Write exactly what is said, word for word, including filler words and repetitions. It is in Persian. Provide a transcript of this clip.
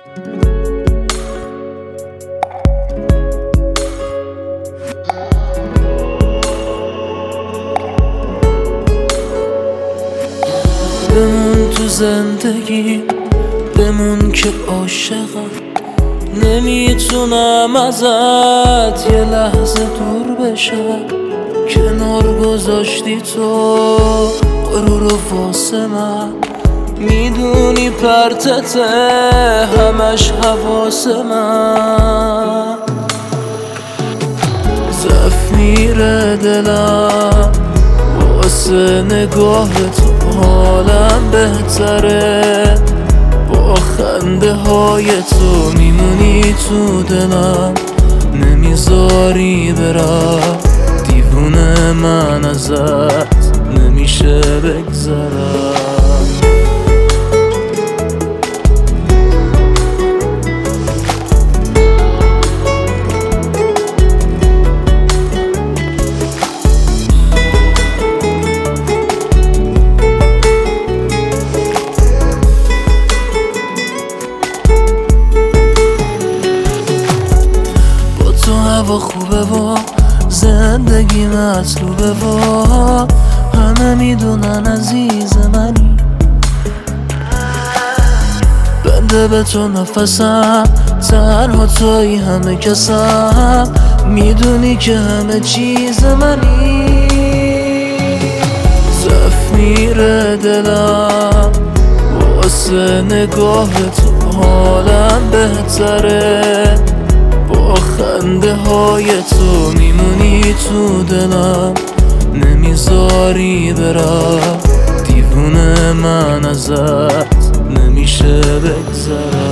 بمون تو زندگی، بمون که عاشقم، نمیتونم ازت یه لحظه دور بشم. کنار گذاشتی تو غرور و واسه من، میدونی پرتته همش حواس من. ضعف میره دلم واسه نگاه تو، حالم بهتره با خنده های تو. میمونی تو دلم نمیذاری برم، دیوونه من ازت نمیشه بگذرم. هوا خوبه و زندگی مطلوبه و همه میدونن عزیز منی. بنده به تو نفسم، تنها توی همه کسم، میدونی که همه چیز منی. ضعف میره دلم واسه نگاه تو، حالم بهتره با خنده های تو. میمونی تو دلم نمیذاری برم، دیوونه من ازت نمیشه بگذرم.